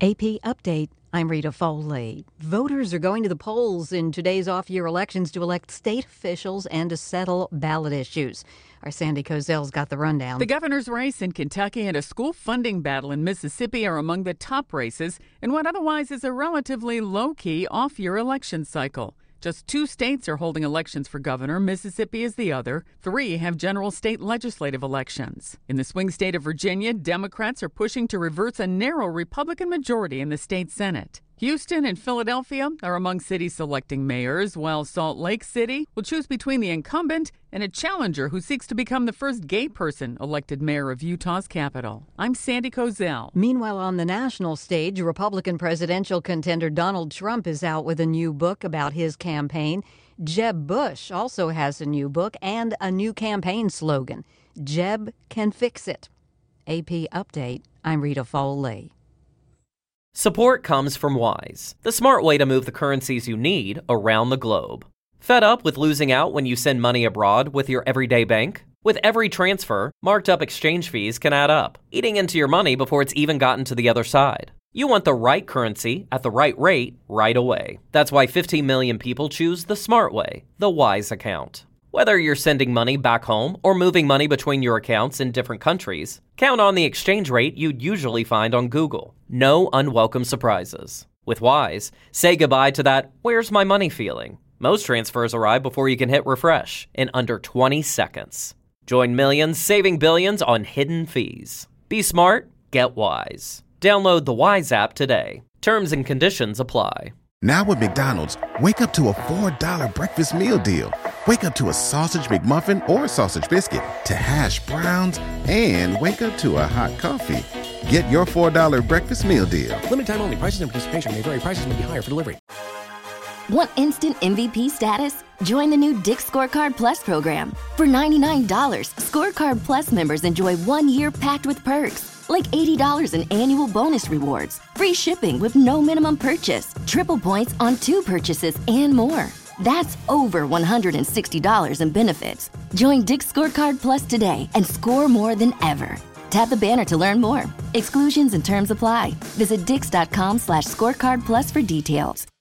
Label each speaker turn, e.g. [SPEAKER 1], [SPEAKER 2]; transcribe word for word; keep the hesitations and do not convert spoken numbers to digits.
[SPEAKER 1] A P Update. I'm Rita Foley. Voters are going to the polls in today's off-year elections to elect state officials and to settle ballot issues. Our Sandy Kozel's got the rundown.
[SPEAKER 2] The governor's race in Kentucky and a school funding battle in Mississippi are among the top races in what otherwise is a relatively low-key off-year election cycle. Just two states are holding elections for governor. Mississippi is the other. Three have general state legislative elections. In the swing state of Virginia, Democrats are pushing to reverse a narrow Republican majority in the state Senate. Houston and Philadelphia are among cities selecting mayors, while Salt Lake City will choose between the incumbent and a challenger who seeks to become the first gay person elected mayor of Utah's capital. I'm Sandy Kozel.
[SPEAKER 1] Meanwhile, on the national stage, Republican presidential contender Donald Trump is out with a new book about his campaign. Jeb Bush also has a new book and a new campaign slogan. Jeb can fix it. A P Update. I'm Rita Foley.
[SPEAKER 3] Support comes from Wise, the smart way to move the currencies you need around the globe. Fed up with losing out when you send money abroad with your everyday bank? With every transfer, marked up exchange fees can add up, eating into your money before it's even gotten to the other side. You want the right currency at the right rate right away. That's why fifteen million people choose the smart way, the Wise account. Whether you're sending money back home or moving money between your accounts in different countries, count on the exchange rate you'd usually find on Google. No unwelcome surprises. With Wise, say goodbye to that "where's my money" feeling. Most transfers arrive before you can hit refresh in under twenty seconds. Join millions saving billions on hidden fees. Be smart, get Wise. Download the Wise app today. Terms and conditions apply.
[SPEAKER 4] Now with McDonald's, wake up to a four dollar breakfast meal deal. Wake up to a sausage McMuffin or sausage biscuit, to hash browns, and wake up to a hot coffee. Get your four dollar breakfast meal deal.
[SPEAKER 5] Limited time only. Prices and participation may vary. Prices may be higher for delivery.
[SPEAKER 6] Want instant M V P status? Join the new Dick's Scorecard Plus program. For ninety-nine dollars, Scorecard Plus members enjoy one year packed with perks, like eighty dollars in annual bonus rewards, free shipping with no minimum purchase, triple points on two purchases, and more. That's over one hundred sixty dollars in benefits. Join Dick's Scorecard Plus today and score more than ever. Tap the banner to learn more. Exclusions and terms apply. Visit dix.com slash scorecard plus for details.